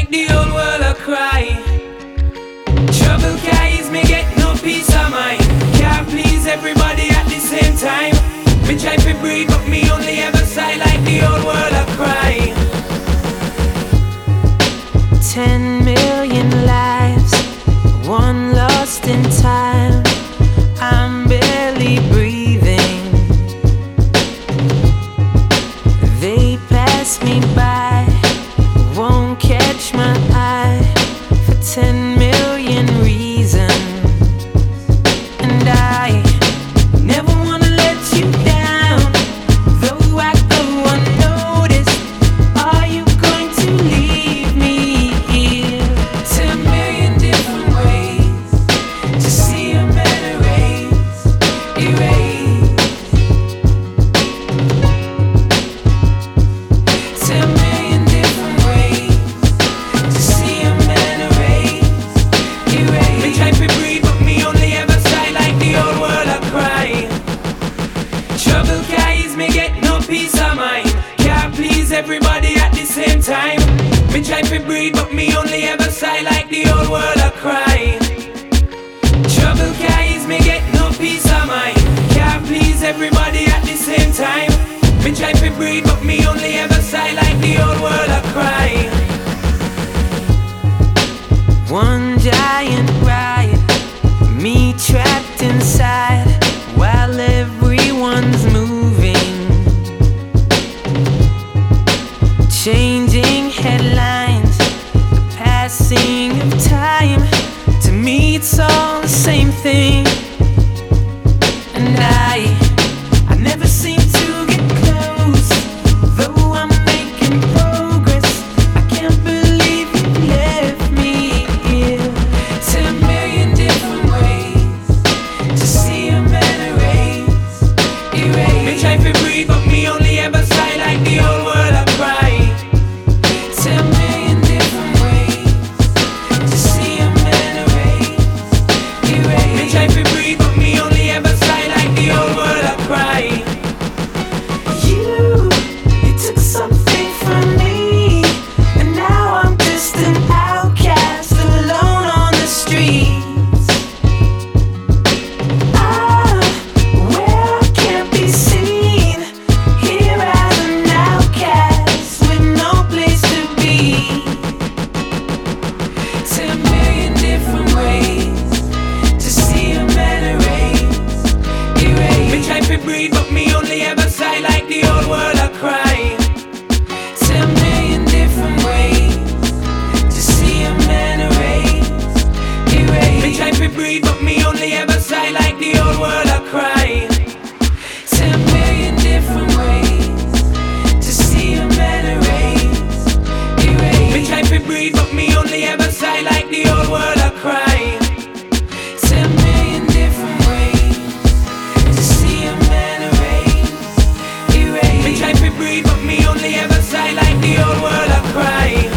like the old world a cry. Trouble guys me get no peace of mind. Can't please everybody at the same time. Me try to breathe but me only ever sigh like the old world a cry. 10 million lives, one lost in time. I'm barely breathing. They pass me by, won't catch my eye for 10 million reasons. And I never wanna let you down, though I go unnoticed. Are you going to leave me here? 10 million different ways to see a man erase, erase. 10 million different ways to see a man erase, erase. Me try to breathe but me only ever sigh like the old world a cry. Trouble guys me get no peace of mind. Can't please everybody at the same time. Me try to breathe but me only ever sigh like the old world a cry. Trouble guys me get no peace of mind. Can't please everybody at the same time. Me try to breathe but me only ever sigh like the old world a cry. One giant riot, me trapped inside while everyone's moving. Changing headlines, the passing of time. To me it's all the same thing. And I never seem to get close, though I'm making progress. I can't believe you left me here. 10 million different ways to see a man erase, erase. Me try to breathe but me only ever sigh like the old world a cry. 10 million different ways to see a man erase, erase. Me try to breathe but me only ever sigh like the old world a cry. You took something from me, and now I'm just an outcast alone on the streets. Where I can't be seen, here as an outcast with no place to be. 10 million different ways to see a man erase, erase. Me try to breathe but me only ever sigh like the old world a cry. 10 million different ways to see a man erase, erase. Me try to breathe but me only ever sigh like the old world a cry. 10 million different ways to see a man erase, erase. Me try to breathe but me only ever sigh like the old world a cry. 10 million different ways to see a man erase, erase. Me try to breathe but me only ever sigh like the old world a cry.